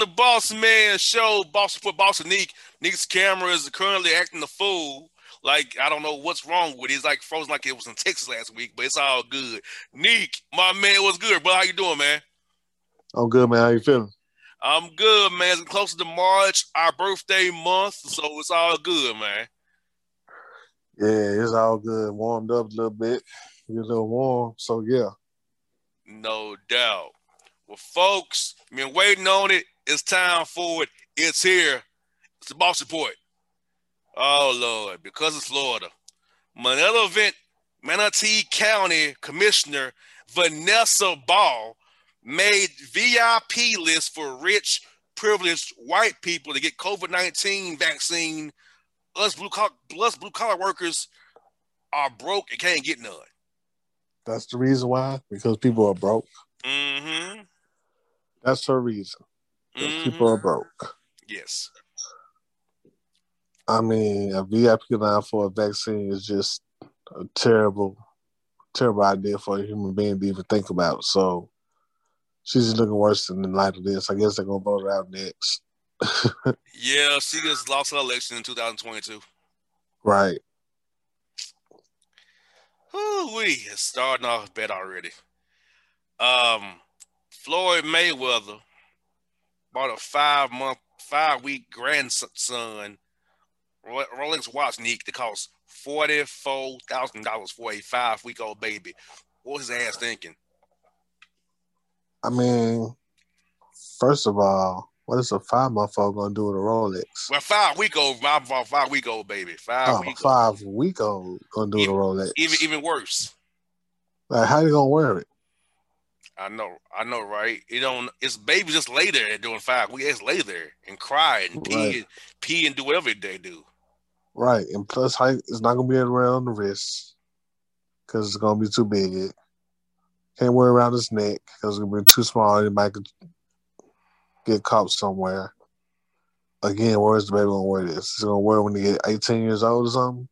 the Boss Man Show, Boss for Boss and Neek. Neek's camera is currently acting a fool. Like, I don't know what's wrong with it. It's like frozen like it was in Texas last week, but it's all good. Neek, my man, what's good, bro? How you doing, man? I'm good, man. How you feeling? I'm good, man. It's closer to March, our birthday month, so it's all good, man. Yeah, it's all good. Warmed up a little bit. Get a little warm. So, yeah. No doubt. Well, folks, been waiting on it. It's time for it. It's here. It's the Boss Report. Oh, Lord, because it's Florida. Manatee County Commissioner Vanessa Ball made VIP list for rich, privileged white people to get COVID-19 vaccine. Us blue collar workers are broke and can't get none. That's the reason why? Because people are broke. Mm-hmm. That's her reason. Because people are broke. Yes. I mean, a VIP line for a vaccine is just a terrible idea for a human being to even think about. So she's just looking worse in the light of this. I guess they're going to vote her out next. Yeah, she just lost her election in 2022. Right. Ooh-wee, it's starting off bad already. Floyd Mayweather bought a 5-week grandson Rolex watch Neek that cost $44,000 for a 5-week-old baby. What was his ass thinking? I mean, first of all, what is a 5-month-old going to do with a Rolex? Well, 5-week-old baby. 5-week-old going to do with a Rolex. Even worse. Like, how you going to wear it? I know, right? It's baby just lay there doing 5 weeks. Just lay there and cry and pee and do whatever they do. Right, and plus, it's not gonna be around the wrist because it's gonna be too big. Can't wear it around his neck because it's gonna be too small. Anybody could get caught somewhere. Again, where's the baby gonna wear this? Is he gonna wear it when he get 18 years old or something?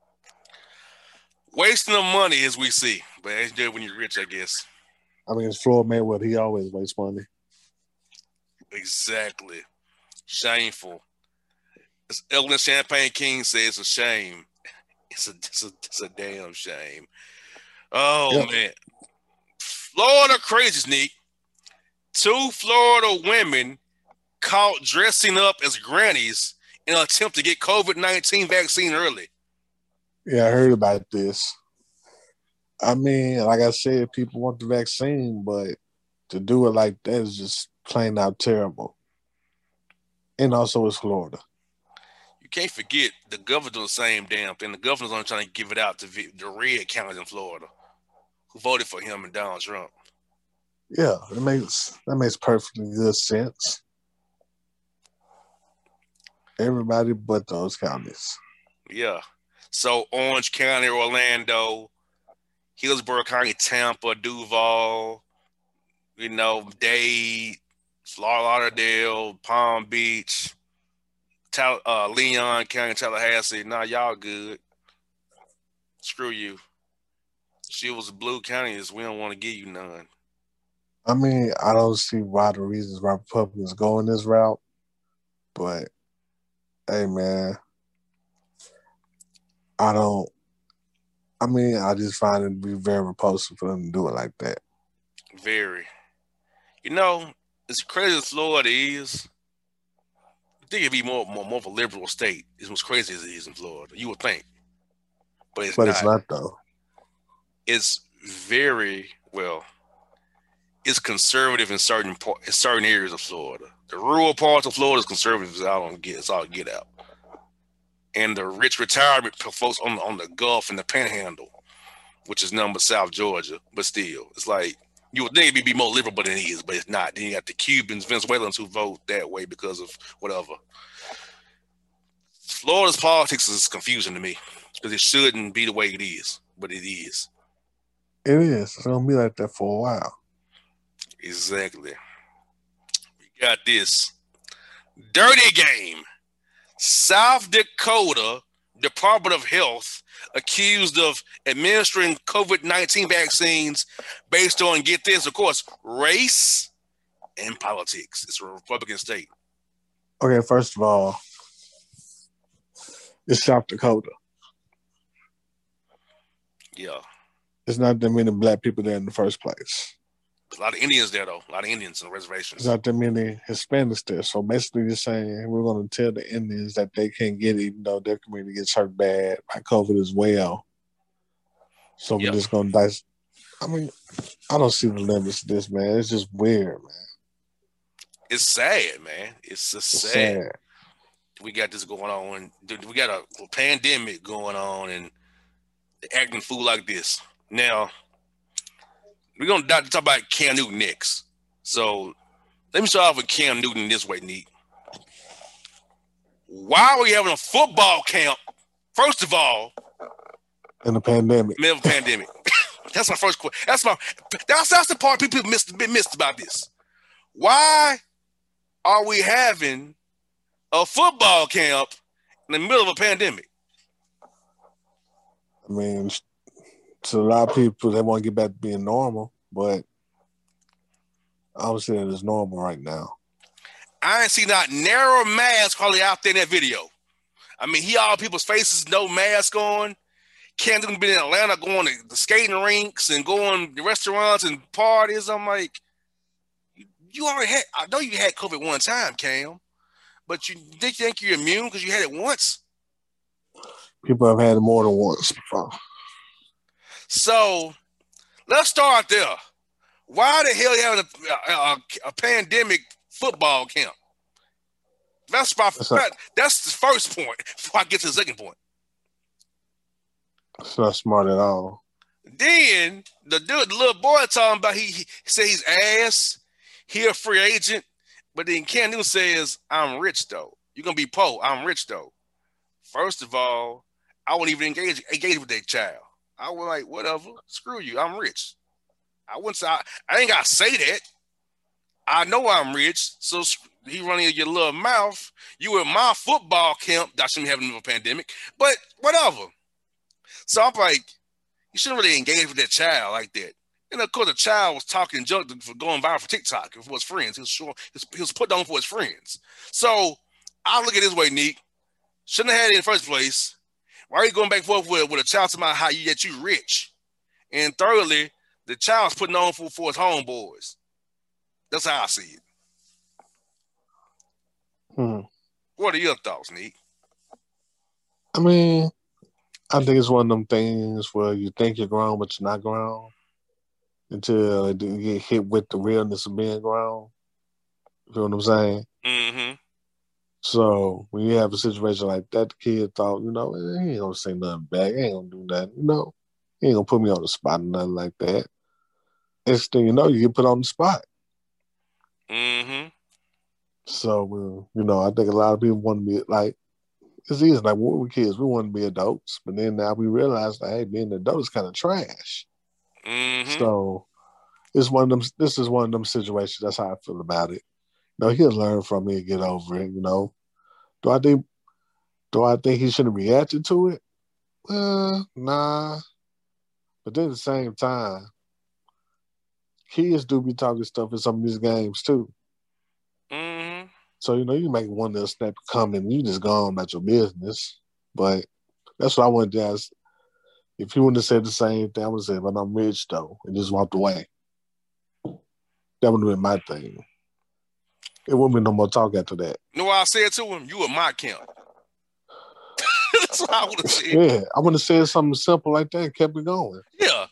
Wasting of money, as we see, but it's good when you're rich, I guess. I mean, it's Floyd Mayweather. He always wastes money. Exactly. Shameful. As Evelyn Champagne King says, it's a shame. It's a damn shame. Oh, man. Florida crazy sneak. 2 Florida women caught dressing up as grannies in an attempt to get COVID-19 vaccine early. Yeah, I heard about this. I mean, like I said, people want the vaccine, but to do it like that is just plain out terrible. And also, it's Florida. You can't forget the governor doing the same damn thing. The governor's only trying to give it out to the red counties in Florida who voted for him and Donald Trump. Yeah, that makes perfectly good sense. Everybody but those counties. Yeah. So Orange County, Orlando, Hillsborough County, Tampa, Duval, Dade, Fort Lauderdale, Palm Beach, Leon County, Tallahassee. Nah, y'all good. Screw you. She was blue counties. We don't want to give you none. I mean, I don't see why the reasons why Republicans go in this route, but hey, man, I just find it to be very repulsive for them to do it like that. Very. As crazy as Florida is, I think it'd be more of a liberal state. It's as crazy as it is in Florida. You would think. But it's not. It's not, though. It's very, it's conservative in certain areas of Florida. The rural parts of Florida is conservative it's all get out. And the rich retirement folks on the Gulf and the Panhandle, which is nothing but South Georgia, but still, it's like you would think it'd be more liberal than it is, but it's not. Then you got the Cubans, Venezuelans who vote that way because of whatever. Florida's politics is confusing to me because it shouldn't be the way it is, but it is. It is. It's gonna be like that for a while. Exactly. We got this dirty game. South Dakota Department of Health accused of administering COVID-19 vaccines based on, get this, of course, race in politics. It's a Republican state. Okay, first of all, it's South Dakota. Yeah. There's not that many black people there in the first place. There's a lot of Indians there, though. A lot of Indians on the reservations. There's not that many Hispanics there. So basically, you're saying we're going to tell the Indians that they can't get it, even though their community gets hurt bad by COVID as well. So we're just going to dice. I mean, I don't see the limits to this, man. It's just weird, man. It's sad, man. It's just sad. We got this going on. We got a pandemic going on, and they're acting fool like this. Now, we're going to talk about Cam Newton next. So, let me start off with Cam Newton this way, Neat. Why are we having a football camp, first of all, in the pandemic? Middle of a pandemic. That's my first question. That's the part people missed about this. Why are we having a football camp in the middle of a pandemic? I mean, to a lot of people, they want to get back to being normal, but I don't see it as normal right now. I ain't seen not narrow mask hardly out there in that video. I mean, all people's faces, no mask on. Cam Newton been in Atlanta going to the skating rinks and going to restaurants and parties. I'm like, you already had, I know you had COVID one time, Cam, but you think you're immune because you had it once? People have had it more than once before. So let's start there. Why the hell are you having a pandemic football camp? That's the first point before I get to the second point. It's not smart at all. Then the little boy talking about he said he's ass, he a free agent, but then Cam Newton says, I'm rich though. You're gonna be poor, I'm rich though. First of all, I wouldn't even engage with that child. I was like, whatever, screw you, I'm rich. I wouldn't say I ain't gotta say that. I know I'm rich, so he running your little mouth. You in my football camp, that shouldn't be having a pandemic, but whatever. So I'm like, you shouldn't really engage with that child like that. And of course, the child was talking junk for going viral for TikTok for his friends. He was put on for his friends. So I look at it this way, Neek. Shouldn't have had it in the first place. Why are you going back and forth with a child about how you rich? And thirdly, the child's putting on for his homeboys. That's how I see it. What are your thoughts, Neek? I mean, I think it's one of them things where you think you're grown, but you're not grown until you get hit with the realness of being grown. You know what I'm saying? Mm-hmm. So when you have a situation like that, the kid thought, he ain't gonna say nothing back. He ain't gonna do nothing, He ain't gonna put me on the spot or nothing like that. Next thing you know, you get put on the spot. Mm-hmm. So, I think a lot of people want to be like, it's easy. Like, when we were kids, we wanted to be adults. But then now we realize that, hey, being an adult is kind of trash. Mm-hmm. So this is one of them situations. That's how I feel about it. He'll learn from it and get over it, Do I think he should have reacted to it? Nah. But then at the same time, kids do be talking stuff in some of these games too. Mm-hmm. So, you make one little snap comment, you just go on about your business. But that's what I wanted to ask. If he wouldn't have said the same thing, I would have said, but I'm rich though, and just walked away. That would have been my thing. It wouldn't be no more talk after that. You know what I said to him? You were my camp. That's what I would have said. Yeah, I would have said something simple like that and kept it going. Yeah.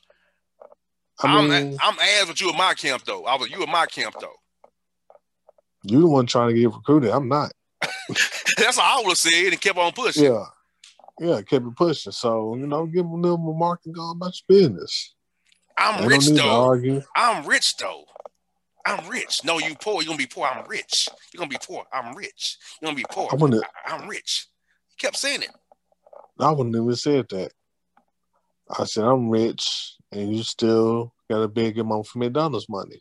I'm ass, but you were my camp though. You were my camp though. You the one trying to get recruited. I'm not. That's what I would have said and kept on pushing. Yeah, kept it pushing. So, give him a little more mark and go about your business. I'm rich though. I'm rich though. I'm rich. No, you poor. You're going to be poor. I'm rich. You're going to be poor. I'm rich. You're going to be poor. I'm rich. He kept saying it. I wouldn't even said that. I said, I'm rich, and you still got a big amount for McDonald's money.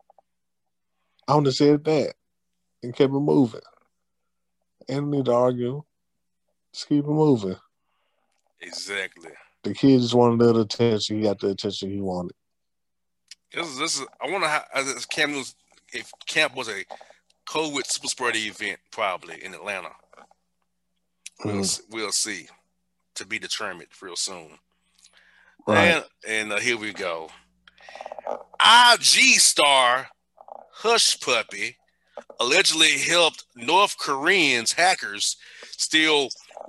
I wouldn't have said that and kept it moving. Ain't need to argue. Just keep it moving. Exactly. The kid just wanted a little attention. He got the attention he wanted. This is. I wonder how Cam Newton's if camp was a COVID super spreader event, probably in Atlanta. We'll see. To be determined real soon. Right. And here we go. IG star Hush Puppy allegedly helped North Koreans hackers steal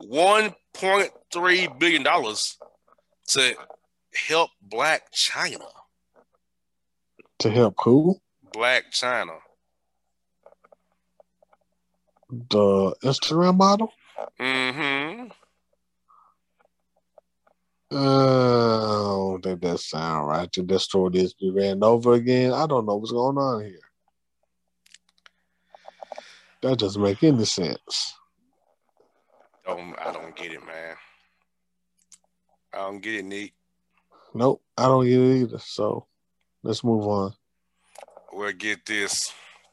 $1.3 billion to help Black China. To help who? Black China. The Instagram model? Mm-hmm. I don't think that sound right. Did that story needs to be ran over again? I don't know what's going on here. That doesn't make any sense. I don't get it, man. I don't get it, Nick. Nope, I don't get it either. So let's move on. We'll get this.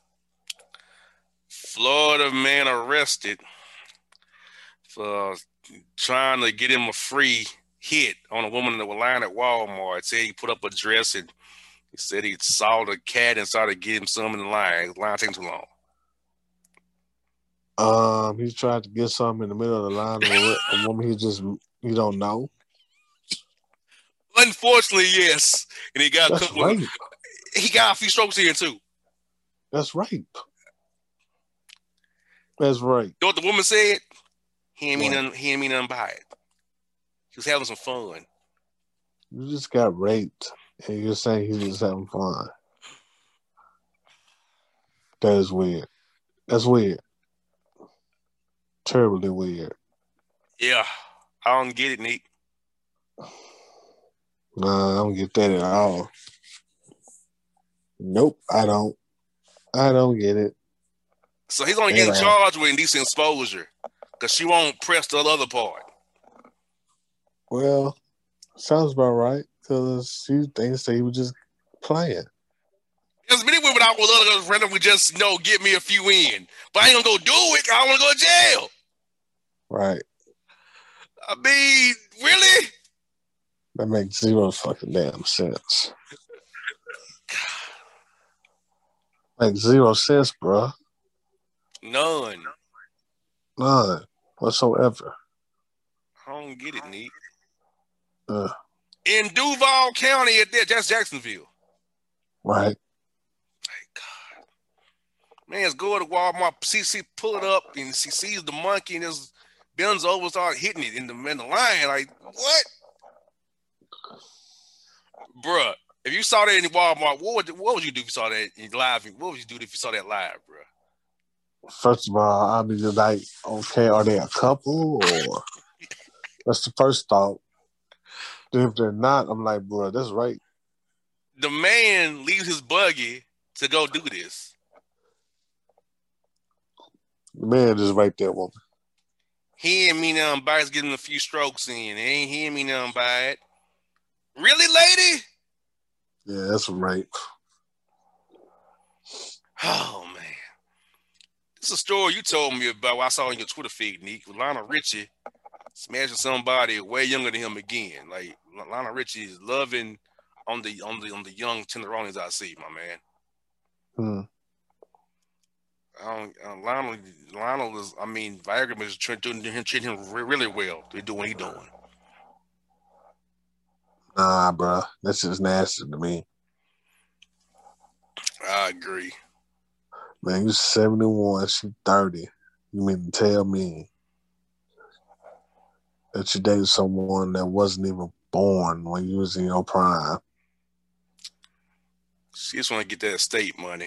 Florida man arrested for trying to get him a free hit on a woman that was lying at Walmart. Said he put up a dress and he said he saw the cat and started getting some in the line. The line taking too long. He tried to get something in the middle of the line of a woman he don't know. Unfortunately, yes. And he got That's rape. He got a few strokes in too. That's rape. That's right. You know what the woman said? He didn't mean nothing by it. He was having some fun. You just got raped, and you're saying he was having fun. That is weird. That's weird. Terribly weird. Yeah, I don't get it, Nick. Nah, I don't get that at all. Nope, I don't. I don't get it. So he's only getting charged with indecent exposure because she won't press the other part. Well, sounds about right because she thinks that he was just playing. There's many women out with others randomly just get me a few in, but I ain't gonna go do it. I don't want to go to jail. Right. I mean, really? That makes zero fucking damn sense. Makes 0 sense, bro. None whatsoever. I don't get it, Neat. In Duval County, that's Jacksonville. Right. Thank God. Man's go to Walmart, pull it up, and she sees the monkey and just bends over, start hitting it in the line. Like, what? Bruh, if you saw that in Walmart, what would you do if you saw that in live? What would you do if you saw that live, bruh? First of all, I'll be just like, okay, are they a couple or that's the first thought. If they're not, I'm like, bro, that's right. The man leaves his buggy to go do this. The man just raped that woman. He ain't mean nothing by it, getting a few strokes in. He ain't mean nothing by it. Really, lady? Yeah, that's right. Oh, man. This is a story you told me about I saw on your Twitter feed, Nick. Lionel Richie smashing somebody way younger than him again. Like, Lionel Richie is loving on the young tenderonies I see, my man. Lionel is, I mean, Viagra is treating him really well. They're doing what he's doing. Nah, bro. That's just nasty to me. I agree. Man, you 71, she 30. You mean to tell me that you dated someone that wasn't even born when you was in your prime? She just want to get that estate money.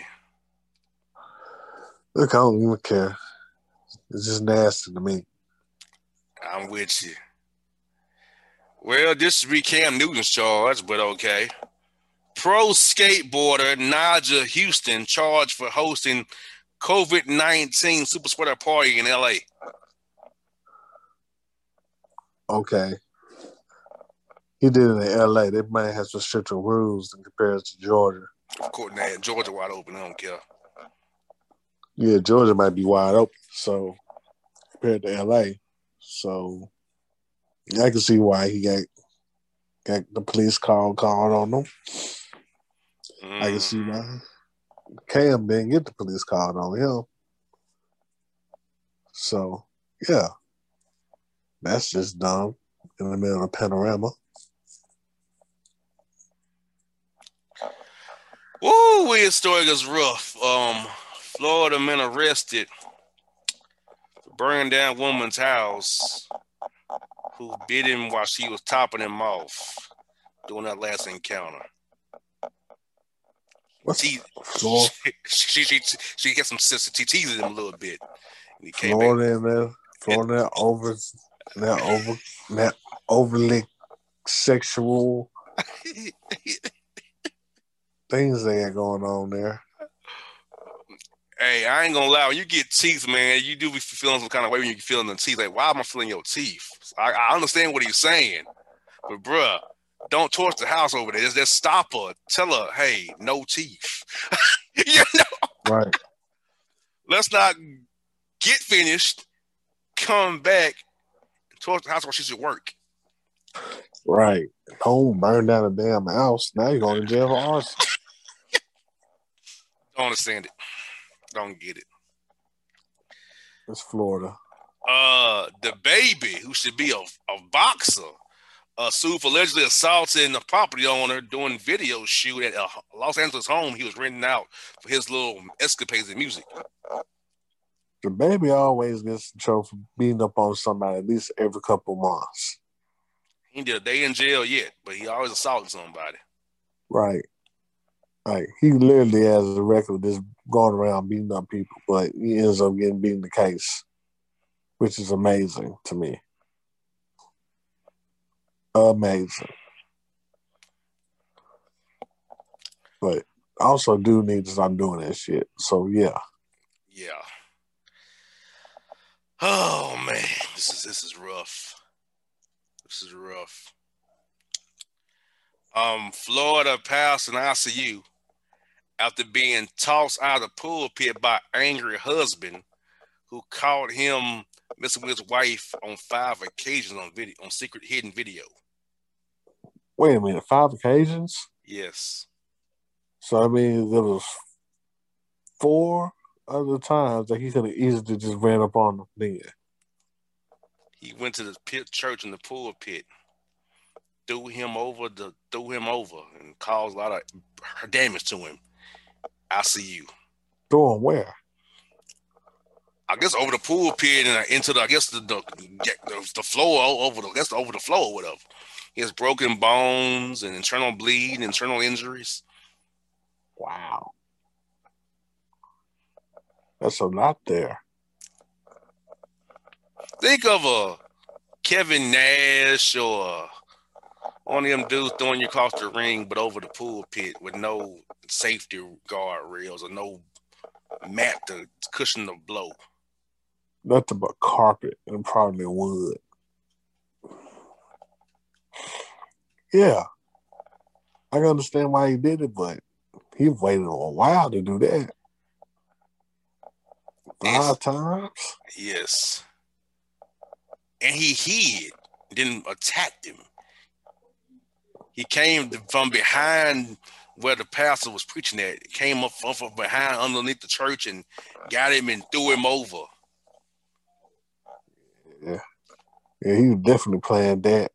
Look, I don't even care. It's just nasty to me. I'm with you. Well, this should be Cam Newton's charge, but okay. Pro skateboarder Naja Houston charged for hosting COVID-19 super spreader party in LA. Okay. He did it in LA. They might have some stricter rules in comparison to Georgia. Of course, now Georgia wide open. I don't care. Yeah, Georgia might be wide open. So compared to LA, so I can see why he got the police called on him. I can see why. Cam didn't get the police called on him. So, yeah, that's just dumb in the middle of Panorama. Woo, weird story is rough. Florida man arrested for burning down woman's house who bit him while she was topping him off during that last encounter. What's She got some sense. She teased him a little bit. And he came back. Florida overly sexual things they got going on there. Hey, I ain't gonna lie. When you get teeth, man, you do be feeling some kind of way when you feeling the teeth. Like, why am I feeling your teeth? I understand what he's saying, but bruh, don't torch the house over there. Just stop her. Tell her, hey, no teeth. You know? Right. Let's not get finished, come back, and torch the house while she's at work. Right. Don't burn down a damn house. Now you're going to jail for arson. Don't understand it. Don't get it. It's Florida. The baby, who should be a boxer, sued for allegedly assaulting a property owner during video shoot at a Los Angeles home he was renting out for his little escapades in music. The baby always gets in trouble for beating up on somebody at least every couple months. He did a day in jail yet, but he always assaulting somebody. Right. Like, he literally has a record of just going around beating up people, but he ends up getting beaten the case, which is amazing to me. Amazing. But I also do need to stop doing that shit. So, yeah. Yeah. Oh, man. This is rough. This is rough. Florida passed an ICU after being tossed out of the pulpit by an angry husband who caught him messing with his wife on 5 occasions on secret hidden video. Wait a minute, 5 occasions? Yes. So, I mean, there was 4 other times that he could have easily just ran up on them then. He went to the church in the pulpit, threw him over, and caused a lot of damage to him. ICU. Threw him where? I guess over the pulpit and into the floor over the floor or whatever. He has broken bones and internal bleed, internal injuries. Wow. That's a lot there. Think of a Kevin Nash or one of them dudes throwing you across the ring, but over the pulpit with no safety guard rails or no mat to cushion the blow. Nothing but carpet and probably wood. Yeah. I can understand why he did it, but he waited a while to do that. 5 times? Yes. And he hid, didn't attack him. He came from behind where the pastor was preaching at. Came up from behind underneath the church and got him and threw him over. Yeah. Yeah, he was definitely playing that.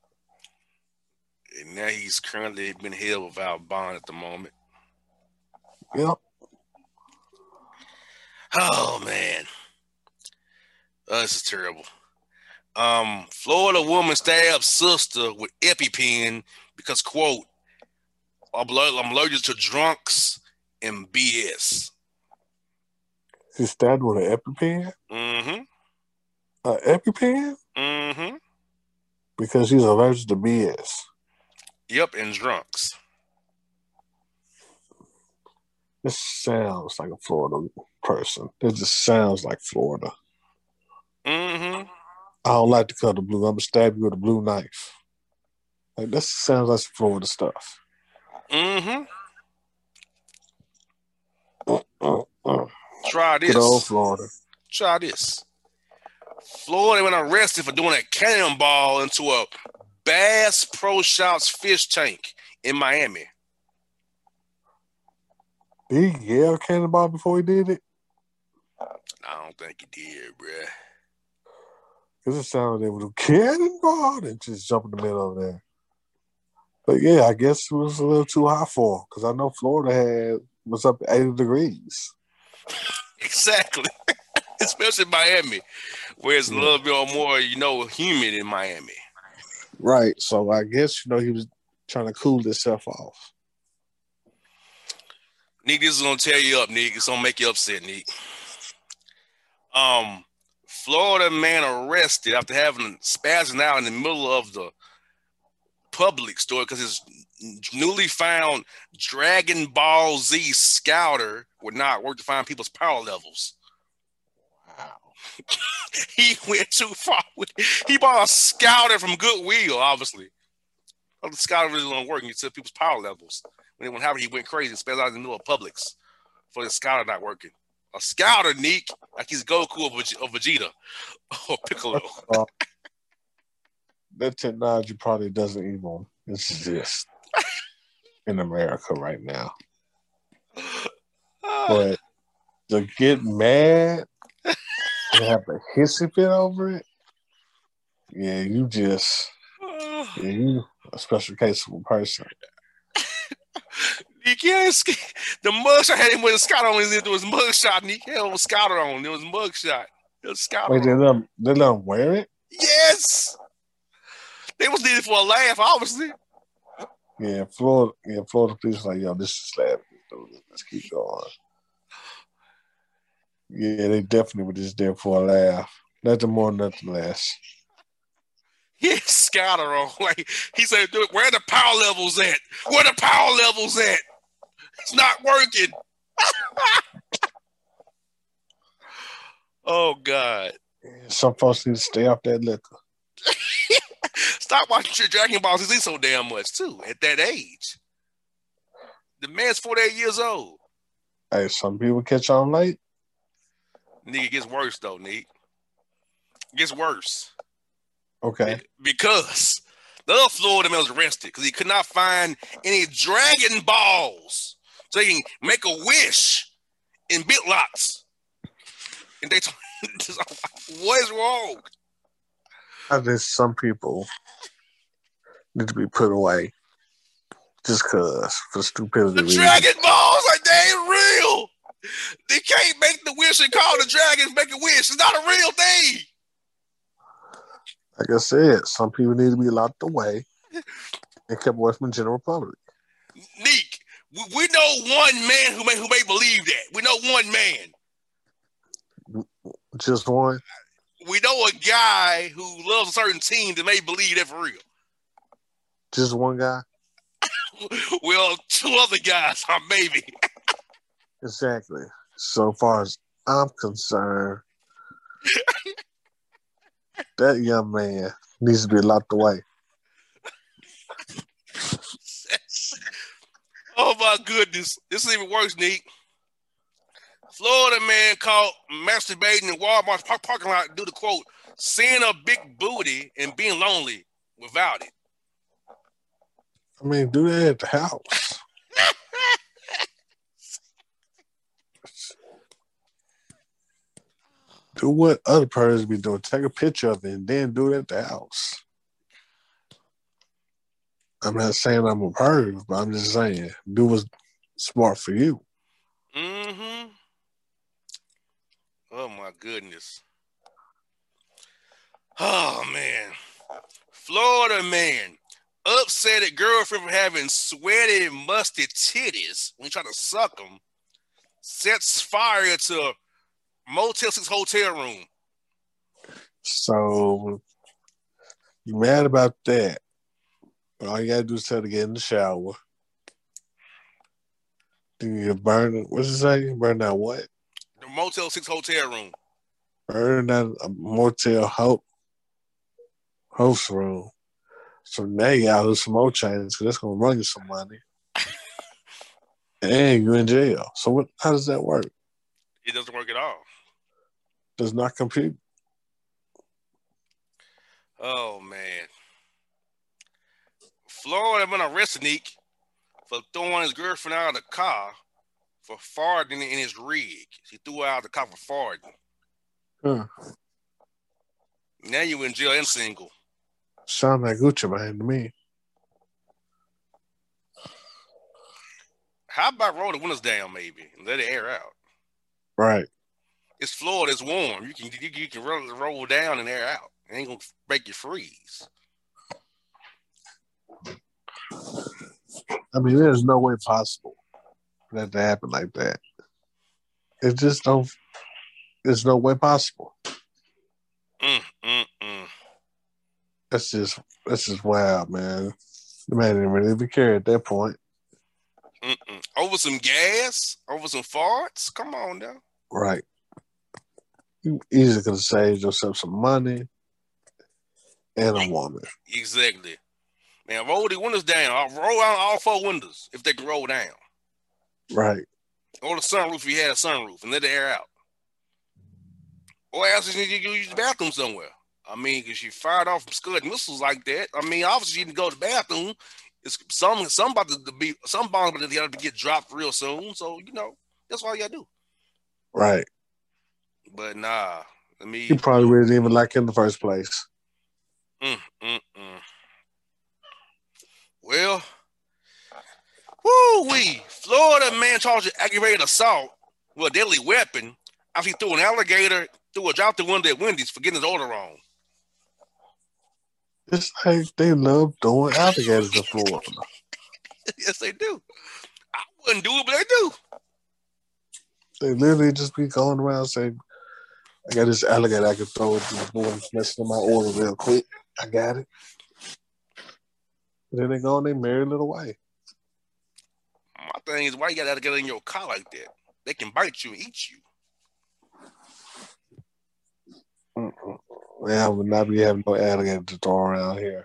And now he's currently been held without bond at the moment. Yep. Oh, man. This is terrible. Florida woman stabbed sister with EpiPen because, quote, I'm allergic to drunks and BS. She stabbed with an EpiPen? Mm-hmm. An EpiPen? Mm-hmm. Because she's allergic to BS. Yep, and drunks. This sounds like a Florida person. It just sounds like Florida. Mm-hmm. I don't like the color blue. I'm going to stab you with a blue knife. Like, that sounds like Florida stuff. Mm-hmm. Try this. Good old Florida. Try this. Florida went arrested for doing a cannonball into a Bass Pro Shops fish tank in Miami. Did he yell cannonball before he did it? I don't think he did, bruh. Because it sounded like it was a cannonball and just jump in the middle of there. But yeah, I guess it was a little too hot for him because I know Florida was up to 80 degrees. Exactly. Especially Miami, where it's a little bit more, humid in Miami. Right. So I guess, he was trying to cool himself off. Nick, this is gonna tear you up, Nick. It's gonna make you upset, Nick. Florida man arrested after having spazzing out in the middle of the public store because his newly found Dragon Ball Z scouter would not work to find people's power levels. Wow. He went too far. He bought a scouter from Goodwill, obviously. The scouter really don't work. He took people's power levels. When it went happen, he went crazy and spazzed out in the middle of Publix for the scouter not working. A scouter, Nick, like he's Goku or Vegeta or Piccolo. That technology probably doesn't even exist in America right now. But to get mad and have a hissy fit over it, yeah, you a special case of a person. You can't the mugshot had him with a scouter on. It was mugshot, and he had a scouter on. It was mugshot. It was scouter. Wait, they let him wear it? Yes. They was needed for a laugh, obviously. Yeah, Florida police was like, yo, this is laughing. Let's keep going. Yeah, they definitely were just there for a laugh. Nothing more, nothing less. He had scouter on. Like he said, where the power levels at? Where the power levels at? It's not working. Oh God. Some folks need to stay off that liquor. Stop watching your Dragon Ball Z so damn much too at that age. The man's 48 years old. Hey, some people catch on late. Nigga, it gets worse though, Nick. It gets worse. Okay. Because the other Florida man was arrested because he could not find any Dragon Balls so he can make a wish in BitLocks. And they told him, what is wrong? I think some people need to be put away just because for stupidity. The Dragon Balls, like they ain't real. They can't make the wish and call the dragons make a wish. It's not a real thing. Like I said, some people need to be locked away and kept away from the general public. Neek, we know one man who may believe that. We know one man. Just one? We know a guy who loves a certain team that may believe that for real. Just one guy? Well, two other guys, maybe. Exactly. So far as I'm concerned, that young man needs to be locked away. Oh my goodness. This is even worse, Nick. Florida man caught masturbating in Walmart parking lot due to, quote, seeing a big booty and being lonely without it. I mean, do that at the house. Do what other persons be doing. Take a picture of it and then do it at the house. I'm not saying I'm a perv, but I'm just saying do what's smart for you. Mm-hmm. Oh my goodness. Oh man. Florida man upset at girlfriend for having sweaty, musty titties when he tried to suck them. Sets fire to Motel 6 hotel room. So you mad about that? All you gotta do is tell her to get in the shower. Then you burn. What's it say? Burn down what? The Motel 6 hotel room. Burn down a motel host room. So now you gotta lose some more change because that's gonna run you some money. And you're in jail. So how does that work? It doesn't work at all. Does not compute. Oh man. Florida been arrested, Nick, for throwing his girlfriend out of the car for farting in his rig. She threw out the cop for farting. Huh. Now you in jail and single. Sound like Gucci Mane to me. How about roll the windows down, maybe, and let it air out? Right. It's Florida. It's warm. You can roll down and air out. It ain't gonna break your freeze. I mean, there's no way possible for that to happen like that. It just don't. There's no way possible. That's just wild, man. The man didn't really even care at that point. Over some gas, over some farts. Come on now. Right. You easily could have saved yourself some money and a woman. Exactly. Man, roll the windows down. I'll roll out all 4 windows if they can roll down. Right. Or the sunroof if you had a sunroof and let the air out. Or else you need to use the bathroom somewhere. I mean, because you fired off some Scud missiles like that. I mean, obviously you can go to the bathroom. It's some bombs about to get dropped real soon. So, that's all you gotta do. Right. But nah. He probably really didn't even like it in the first place. Well, woo-wee. Florida man charged with aggravated assault with a deadly weapon after he threw an alligator through a drive-thru window at Wendy's for getting his order wrong. It's like they love throwing alligators in Florida. Yes, they do. I wouldn't do it, but they do. They literally just be going around saying, I got this alligator I can throw at this boy and messing up my order real quick. I got it. And then they go and they marry little way. My thing is, why you got alligator in your car like that? They can bite you and eat you. Yeah, I would not be having no alligator to throw around here.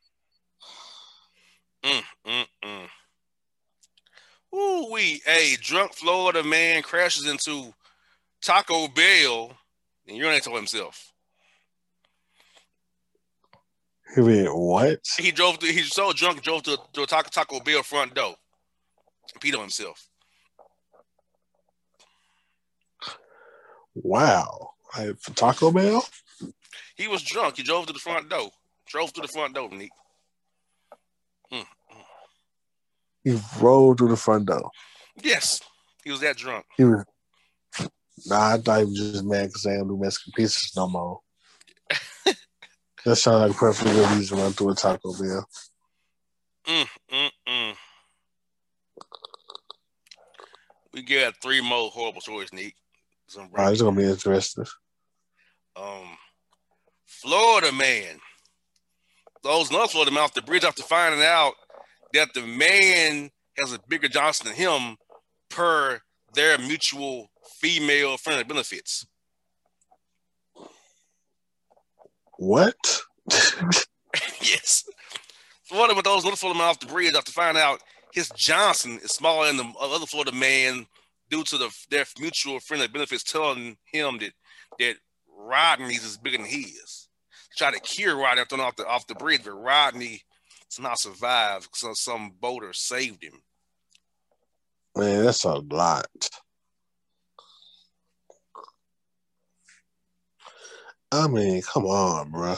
Ooh-wee. A drunk Florida man crashes into Taco Bell and urinates on himself. You mean what? He's so drunk, drove to a Taco Bell front door and peed on himself. Wow. For Taco Bell? He was drunk. He drove to the front door. Nick. He rolled through the front door. Yes. He was that drunk. I thought he was just mad because they don't do Mexican pizzas no more. That sounds like a perfectly good reason to run through a Taco Bell. We got 3 more horrible stories, Nick. All right, it's going to be interesting. Florida man. Another Florida man off the bridge after finding out that the man has a bigger Johnson than him per their mutual female friendly benefits. What? Yes. Florida with those little Florida men off the bridge after finding out his Johnson is smaller than the other Florida man due to their mutual friendly benefits telling him that Rodney's is bigger than his. Tried to cure Rodney after off the bridge, but Rodney somehow survived because some boater saved him. Man, that's a lot. I mean, come on, bro.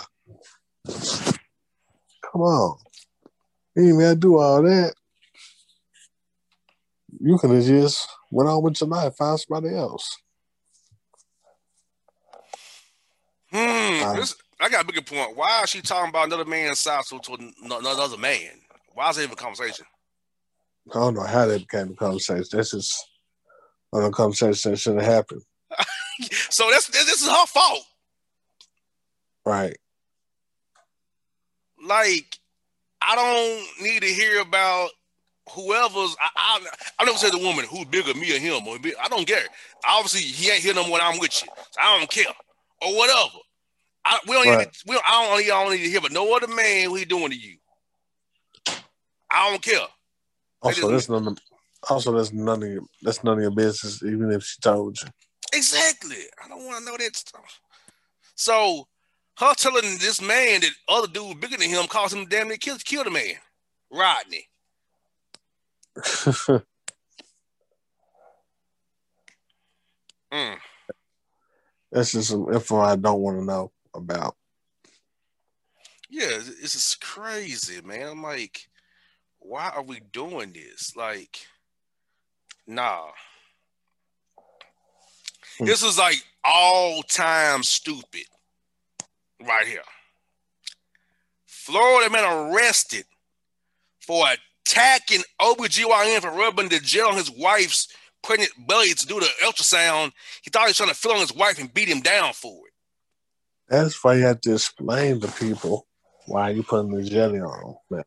Come on. You ain't got to do all that. You could have just went on with your life, found somebody else. I got a bigger point. Why is she talking about another man's size to another man? Why is it even a conversation? I don't know how that became a conversation. That's just a conversation that shouldn't have happened. So this is her fault. Right. Like, I don't need to hear about whoever's. I never said the woman who's bigger, me or him. I don't care. Obviously, he ain't here no more. I'm with you. So I don't care or whatever. I don't need to hear, but no other man what he doing to you. I don't care. That's none of your business, even if she told you. Exactly. I don't want to know that stuff. So her telling this man that other dude bigger than him caused him damn near kill the man, Rodney. Mm. That's just some info I don't want to know about. Yeah, it's just crazy, man. I'm like, why are we doing this? Like, nah. This is like all time stupid right here. Florida man arrested for attacking OBGYN for rubbing the gel on his wife's pregnant belly to do the ultrasound. He thought he was trying to fill on his wife and beat him down for it. That's why you have to explain to people why you putting the jelly on them.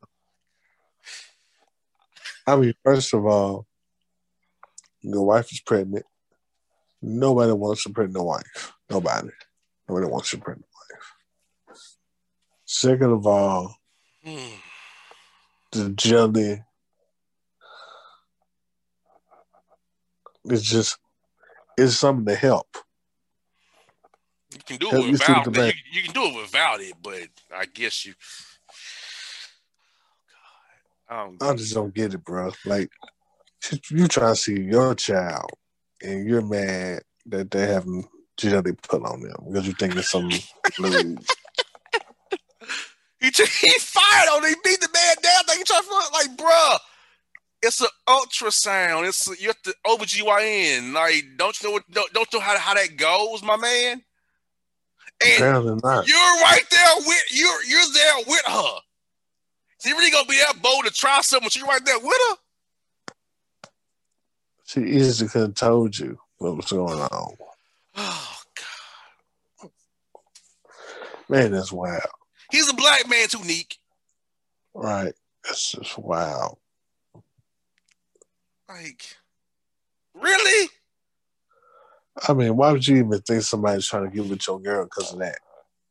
I mean, first of all, your wife is pregnant. Nobody wants a pregnant wife. Nobody wants a pregnant wife. Second of all, the jelly it's something to help. You can do it without it. You can do it without it, but I guess you. I just don't get it, bro. Like, you try to see your child, and you're mad that they haven't jelly put on them because you think it's some blue. He fired on him. He beat the man down. He tried to like, bruh. It's an ultrasound. You're the OBGYN. Like, don't you know how that goes, my man? And apparently not. You're right there with you're there with her. She really gonna be that bold to try something? She's right there with her. She easily could have told you what was going on. Oh God, man, that's wild. He's a black man too, Neek. Right, that's just wild. Like, really? I mean, why would you even think somebody's trying to get with your girl because of that?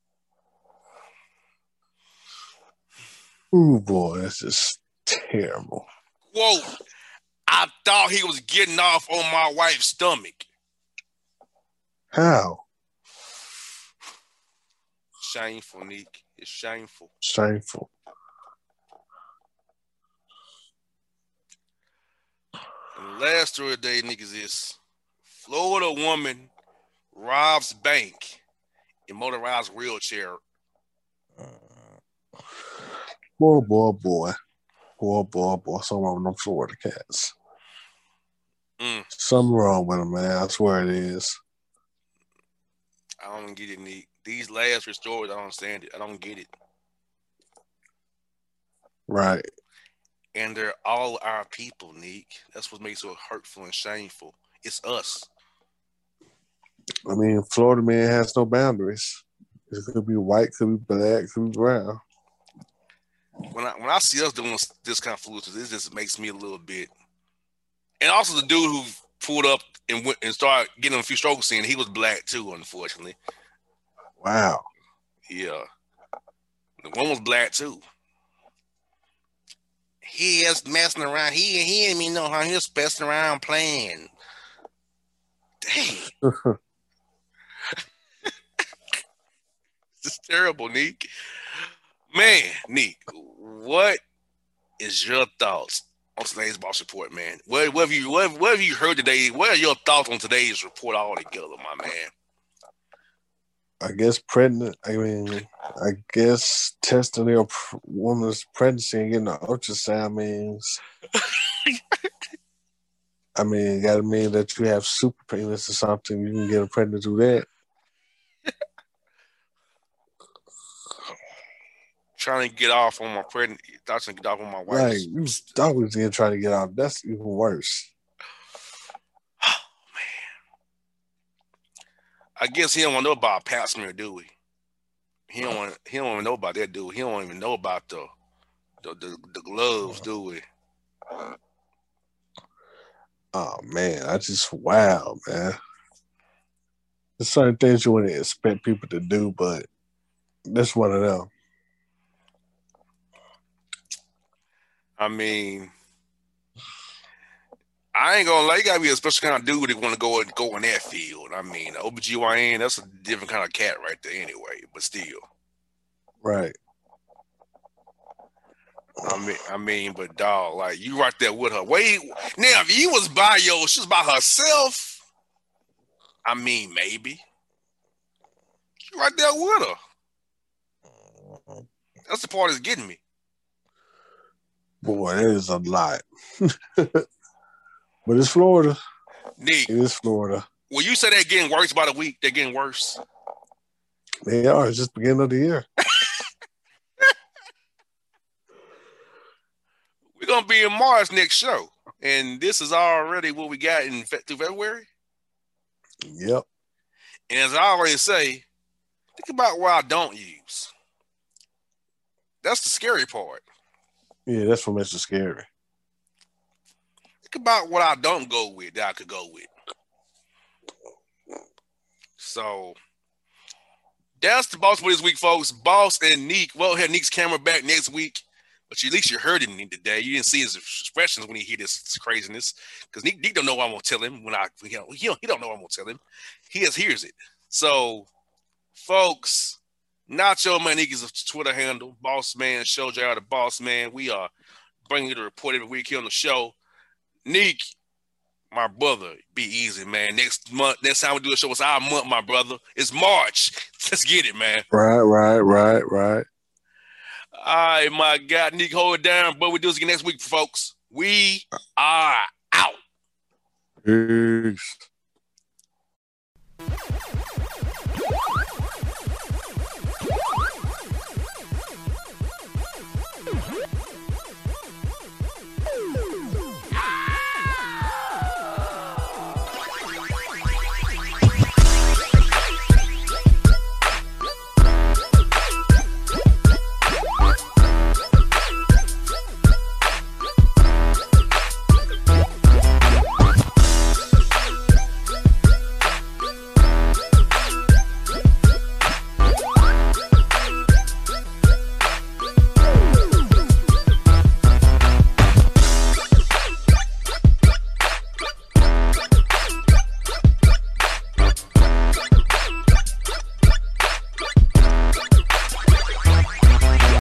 Ooh, boy, that's just terrible. Quote, I thought he was getting off on my wife's stomach. How? Shameful, Neek. It's shameful. Shameful. And the last story of the day, Neek, is this. Florida woman robs bank in motorized wheelchair. Boy. Something wrong with them Florida cats. Something wrong with them, man. I swear it is. I don't get it, Neek. These last three stories, I don't understand it. I don't get it. Right. And they're all our people, Neek. That's what makes it so hurtful and shameful. It's us. I mean, Florida man has no boundaries. It could be white, could be black, could be brown. When I see us doing this kind of foolishness, it just makes me a little bit. And also the dude who pulled up and went and started getting a few strokes in, he was black too, unfortunately. Wow. Yeah. The one was black too. He is messing around. He didn't even know how he was messing around playing. Dang. This is terrible, Neek. Man, Neek, what is your thoughts on today's boss report, man? What have you heard today? What are your thoughts on today's report altogether, my man? I guess testing their woman's pregnancy and getting an ultrasound means gotta mean that you have super penis or something. You can get her pregnant through that. Trying to get off on my pregnant. Trying to get off on my wife. Right, you always trying to get off. That's even worse. Oh man, I guess he don't want to know about Pap smear, do we? He don't want to know about that, do we? He don't even know about the gloves, do we? Oh man, wow, man. There's certain things you wouldn't expect people to do, but that's one of them. I mean, I ain't gonna lie, you gotta be a special kind of dude that want to go in that field. I mean, OBGYN, that's a different kind of cat right there anyway, but still. Right. I mean, but dog, like, you right there with her. Wait, now if she was by herself, I mean, maybe. You're right there with her. That's the part that's getting me. Boy, that is a lot. But it's Florida. Nick, It is Florida. will you say they're getting worse by the week? They're getting worse. They are. It's just the beginning of the year. We're gonna be in March next show, and this is already what we got in through February. Yep. And as I always say, think about what I don't use. That's the scary part. Yeah, that's what makes it scary. Think about what I don't go with that I could go with. So that's the boss for this week, folks. Boss and Neek. Well, had Neek's camera back next week, but at least you heard him today. You didn't see his expressions when he hear this craziness, because Neek don't know what I'm gonna tell him he don't know what I'm gonna tell him. He just hears it. So, folks, Nacho Man Neek is a Twitter handle. Boss Man Show, JR the Boss Man. We are bringing you the report every week here on the show. Neek, my brother, be easy, man. Next time we do a show, it's our month, my brother. It's March. Let's get it, man. Right. All right, my God, Nick, hold it down. But we do this again next week, folks. We are out. Peace.